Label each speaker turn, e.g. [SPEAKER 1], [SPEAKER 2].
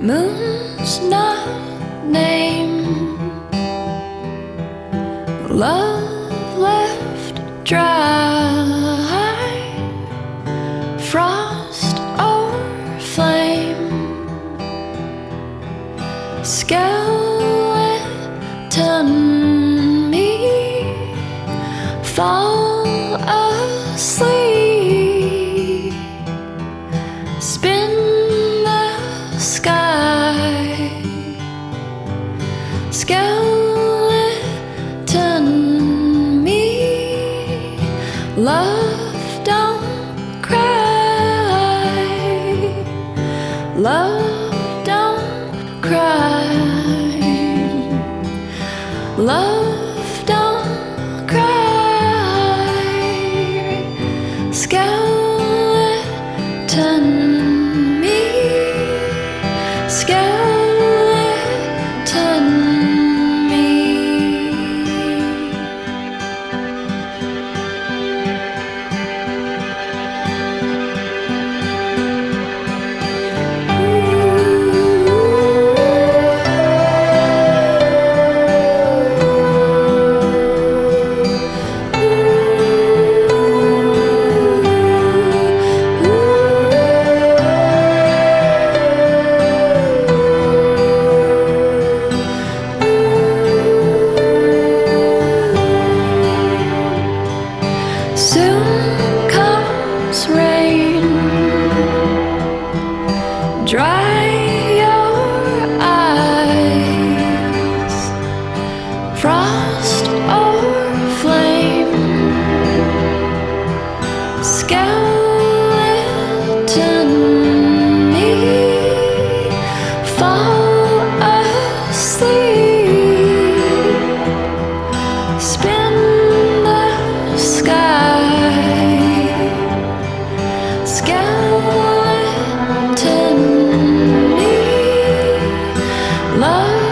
[SPEAKER 1] Moon's not named, love left dry, frost or flame, skeleton me, fall asleep, spin the sky, skeleton me, love don't cry, love don't cry, love don't cry, skeleton me, skeleton me. Soon comes rain, dry your eyes, frost or flame, skeleton me, fall asleep, spin the sky, skeleton me, love